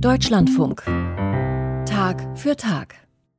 Deutschlandfunk. Tag für Tag.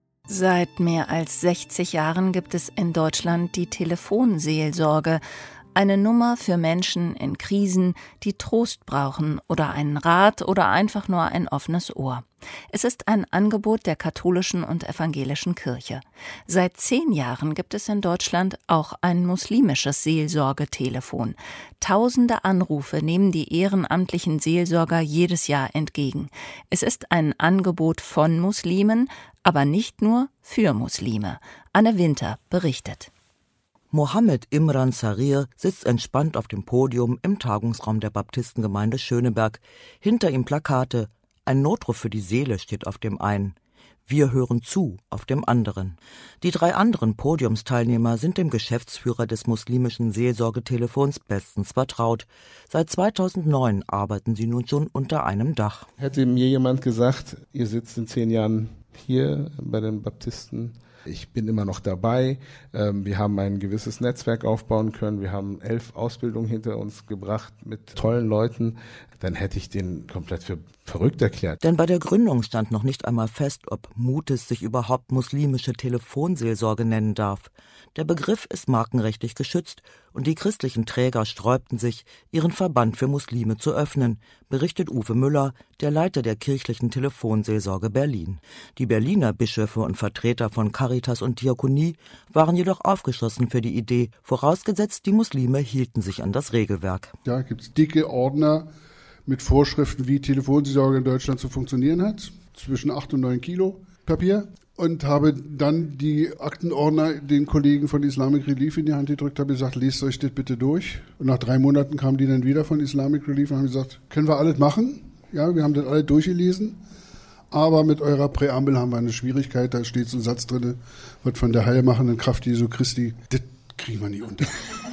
Seit mehr als 60 Jahren gibt es in Deutschland die Telefonseelsorge, eine Nummer für Menschen in Krisen, die Trost brauchen oder einen Rat oder einfach nur ein offenes Ohr. Es ist ein Angebot der katholischen und evangelischen Kirche. Seit 10 Jahren gibt es in Deutschland auch ein muslimisches Seelsorgetelefon. Tausende Anrufe nehmen die ehrenamtlichen Seelsorger jedes Jahr entgegen. Es ist ein Angebot von Muslimen, aber nicht nur für Muslime. Anne Winter berichtet. Mohammed Imran Sarir sitzt entspannt auf dem Podium im Tagungsraum der Baptistengemeinde Schöneberg. Hinter ihm Plakate. Ein Notruf für die Seele steht auf dem einen. Wir hören zu auf dem anderen. Die 3 anderen Podiumsteilnehmer sind dem Geschäftsführer des muslimischen Seelsorgetelefons bestens vertraut. Seit 2009 arbeiten sie nun schon unter einem Dach. Hätte mir jemand gesagt, ihr sitzt in 10 Jahren hier bei den Baptisten, ich bin immer noch dabei. Wir haben ein gewisses Netzwerk aufbauen können. Wir haben 11 Ausbildungen hinter uns gebracht mit tollen Leuten. Dann hätte ich den komplett für verrückt erklärt. Denn bei der Gründung stand noch nicht einmal fest, ob Mutes sich überhaupt muslimische Telefonseelsorge nennen darf. Der Begriff ist markenrechtlich geschützt und die christlichen Träger sträubten sich, ihren Verband für Muslime zu öffnen, berichtet Uwe Müller, der Leiter der kirchlichen Telefonseelsorge Berlin. Die Berliner Bischöfe und Vertreter von Caritas und Diakonie waren jedoch aufgeschlossen für die Idee, vorausgesetzt die Muslime hielten sich an das Regelwerk. Da gibt's dicke Ordner mit Vorschriften, wie Telefonseelsorge in Deutschland zu funktionieren hat, zwischen 8 und 9 Kilo Papier. Und habe dann die Aktenordner den Kollegen von Islamic Relief in die Hand gedrückt, habe gesagt, lest euch das bitte durch. Und nach 3 Monaten kamen die dann wieder von Islamic Relief und haben gesagt, können wir alles machen? Ja, wir haben das alles durchgelesen. Aber mit eurer Präambel haben wir eine Schwierigkeit, da steht so ein Satz drin, was von der heilmachenden Kraft Jesu Christi, das kriegen wir nicht unter.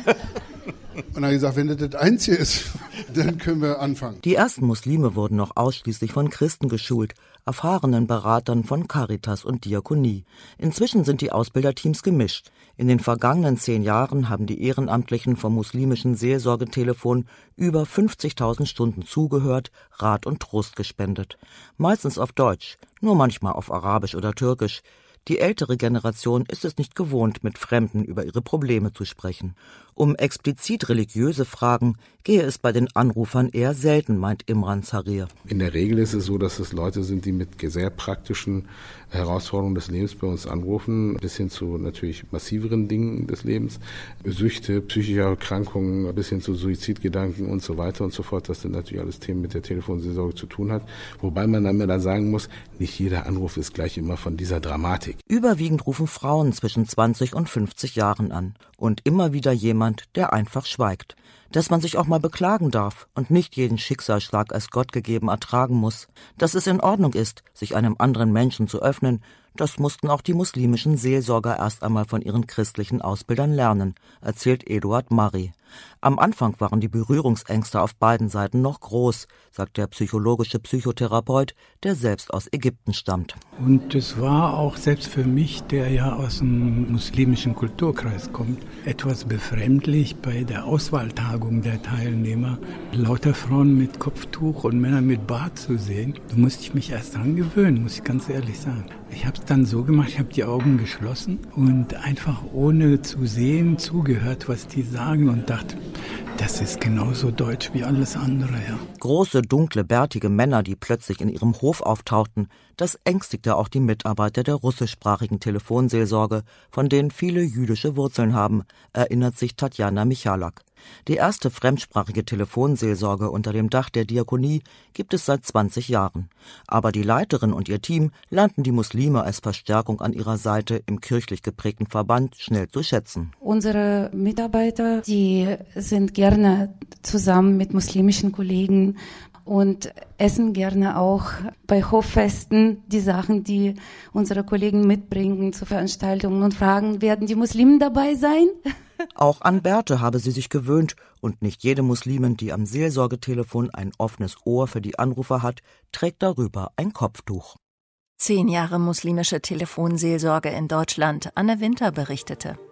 Und dann habe ich gesagt, wenn das das Einzige ist, dann können wir anfangen. Die ersten Muslime wurden noch ausschließlich von Christen geschult, erfahrenen Beratern von Caritas und Diakonie. Inzwischen sind die Ausbilderteams gemischt. In den vergangenen 10 Jahren haben die Ehrenamtlichen vom muslimischen Seelsorgetelefon über 50.000 Stunden zugehört, Rat und Trost gespendet. Meistens auf Deutsch, nur manchmal auf Arabisch oder Türkisch. Die ältere Generation ist es nicht gewohnt, mit Fremden über ihre Probleme zu sprechen. Um explizit religiöse Fragen gehe es bei den Anrufern eher selten, meint Imran Sarir. In der Regel ist es so, dass es Leute sind, die mit sehr praktischen Herausforderungen des Lebens bei uns anrufen, bis hin zu natürlich massiveren Dingen des Lebens. Süchte, psychische Erkrankungen, bis hin zu Suizidgedanken und so weiter und so fort. Das sind natürlich alles Themen mit der Telefonseelsorge zu tun hat. Wobei man dann sagen muss, nicht jeder Anruf ist gleich immer von dieser Dramatik. Überwiegend rufen Frauen zwischen 20 und 50 Jahren an. Und immer wieder jemand, der einfach schweigt. Dass man sich auch mal beklagen darf und nicht jeden Schicksalsschlag als Gott gegeben ertragen muss. Dass es in Ordnung ist, sich einem anderen Menschen zu öffnen, das mussten auch die muslimischen Seelsorger erst einmal von ihren christlichen Ausbildern lernen, erzählt Eduard Mari. Am Anfang waren die Berührungsängste auf beiden Seiten noch groß, sagt der psychologische Psychotherapeut, der selbst aus Ägypten stammt. Und es war auch selbst für mich, der ja aus dem muslimischen Kulturkreis kommt, etwas befremdlich bei der Auswahltagung der Teilnehmer, lauter Frauen mit Kopftuch und Männer mit Bart zu sehen. Da musste ich mich erst dran gewöhnen, muss ich ganz ehrlich sagen. Ich habe es dann so gemacht, ich habe die Augen geschlossen und einfach ohne zu sehen zugehört, was die sagen und dachte, das ist genauso deutsch wie alles andere, ja. Große, dunkle, bärtige Männer, die plötzlich in ihrem Hof auftauchten, das ängstigte auch die Mitarbeiter der russischsprachigen Telefonseelsorge, von denen viele jüdische Wurzeln haben, erinnert sich Tatjana Michalak. Die erste fremdsprachige Telefonseelsorge unter dem Dach der Diakonie gibt es seit 20 Jahren. Aber die Leiterin und ihr Team lernten die Muslime als Verstärkung an ihrer Seite im kirchlich geprägten Verband schnell zu schätzen. Unsere Mitarbeiter, die sind gerne zusammen mit muslimischen Kollegen und essen gerne auch bei Hoffesten die Sachen, die unsere Kollegen mitbringen zu Veranstaltungen und fragen, werden die Muslimen dabei sein? Auch an Bärte habe sie sich gewöhnt und nicht jede Muslimin, die am Seelsorgetelefon ein offenes Ohr für die Anrufer hat, trägt darüber ein Kopftuch. 10 Jahre muslimische Telefonseelsorge in Deutschland. Anne Winter berichtete.